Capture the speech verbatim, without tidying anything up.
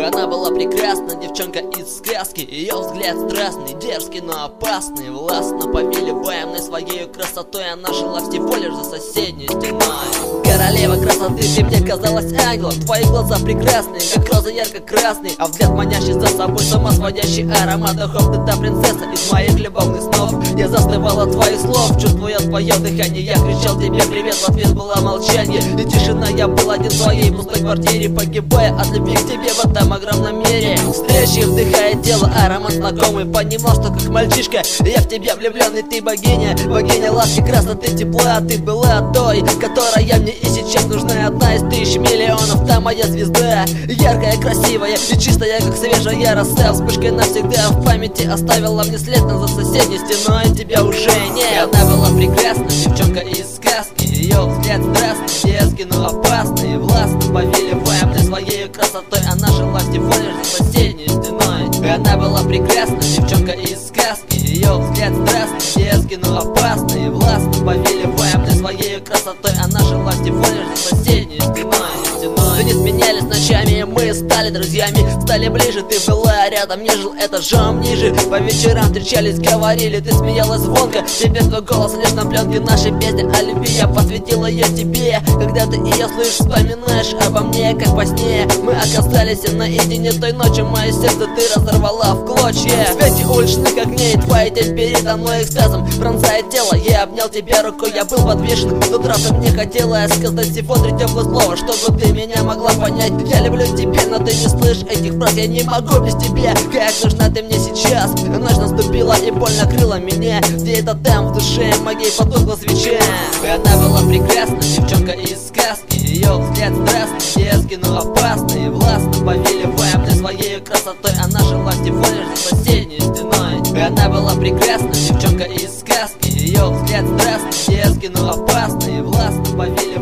Она была прекрасна, девчонка из сказки. Ее взгляд страстный, дерзкий, но опасный. Властно повелеваемой своей красотой, она жила всего лишь за соседней стеной. Королева красоты, ты мне казалась ангелом. Твои глаза прекрасные, как роза ярко-красный, а взгляд манящий за собой, самосводящий аромат духов. Ты та принцесса из моих любовных снов. Я застывал от твоих слов, чувствуя твое дыхание. Я кричал тебе привет, в ответ было молчание и тишина. Я был один в своей пустой квартире, погибая от любви к тебе в этом огромном мире. Встречи, вдыхая тело, аромат знакомый. Понимал, что как мальчишка я в тебя влюбленный. Ты богиня, богиня ласки, красоты, тепла. Ты была той, которая мне и сейчас нужна. Одна из тысяч миллионов, та моя звезда. Яркая, красивая и чистая, как свежая роса. Вспышкой навсегда в памяти оставила мне след, но за соседней стеной тебя уже нет. Она была прекрасна, девчонка из сказки. Ее взгляд страстный, дерзкий, но опасный. Властно повелеваемой своей красотой, она жила всего лишь за соседней стеной. Она была прекрасна, девчонка из сказки. Ее взгляд страстный, дерзкий, но опасный. Властно повелеваемой своей красотой, она жила всего лишь за соседней стеной. Ты не сменялись ночами, мы стали друзьями. Стали ближе, ты была рядом, не жил этажом ниже. По вечерам встречались, говорили, ты смеялась звонко. Теперь твой голос лишь на пленке, наша песня о любви я посвятила ее тебе. Когда ты ее слышишь, вспоминаешь обо мне, как во сне. Мы оказались наедине той ночью, мое сердце ты разорвала в клочья. В свете уличных огней твоя тень передо мной экстазом пронзает тело. Я обнял тебя рукой, я был подвешен. Тот раз мне хотелось сказать всего три теплых слова, чтобы ты меня могла понять. Я люблю тебя, но ты не слышишь этих фраз. Я не могу без тебя, как нужна ты мне сейчас. Ночь наступила и боль накрыла меня. Где-то там в душе моей потухла свеча. Она была прекрасна, девчонка из сказки. Ее взгляд страстный, дерзкий, но опасный. Властно повелеваемой своей красотой, она жила всего лишь за соседней стеной. Она была прекрасна, девчонка из сказки. Ее взгляд страстный, дерзкий, но опасный. Властно повелеваемой